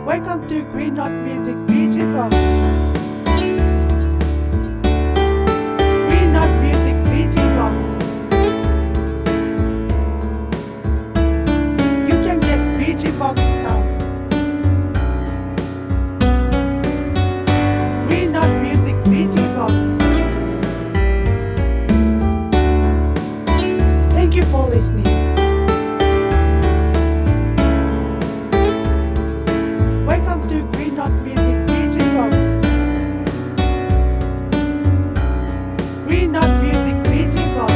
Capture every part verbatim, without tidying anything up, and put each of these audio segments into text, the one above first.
Welcome to Green Knot Music B G Box. Green Knot Music B G Box. You can get B G Box sound. Green Knot Music B G Box. Thank you for listening. Welcome to Green Knot Music B G Box. Green Knot Music B G Box.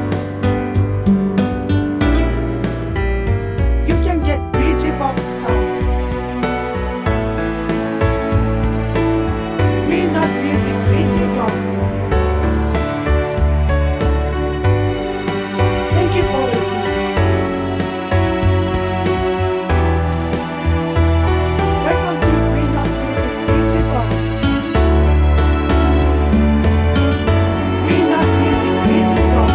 You can get B G Box sound. Green Knot Music B G Box. Thank you for listening. Welcome to Green Knot Music B G Box. Green Knot Music B G Box.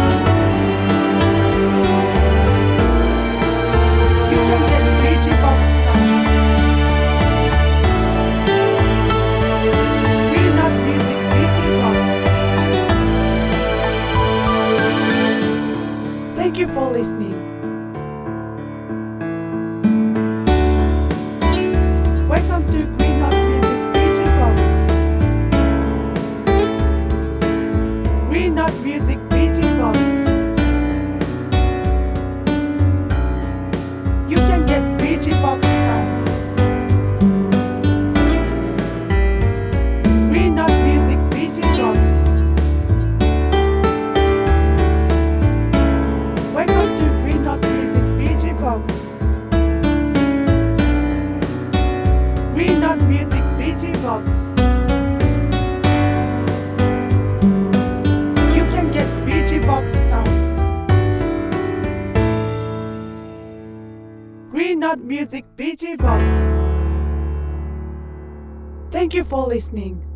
You can get B G Box sound. Green Knot Music B G Box. Thank you for listening. Welcome to Green Knot Music B G Box. Green Knot Music B G Box. You can get B G Box sound. Green Knot Music B G Box. Welcome to Green Knot Music B G Box. Green Knot Music B G Box. You can get B G Box sound. Green Knot Music B G Box. Thank you for listening.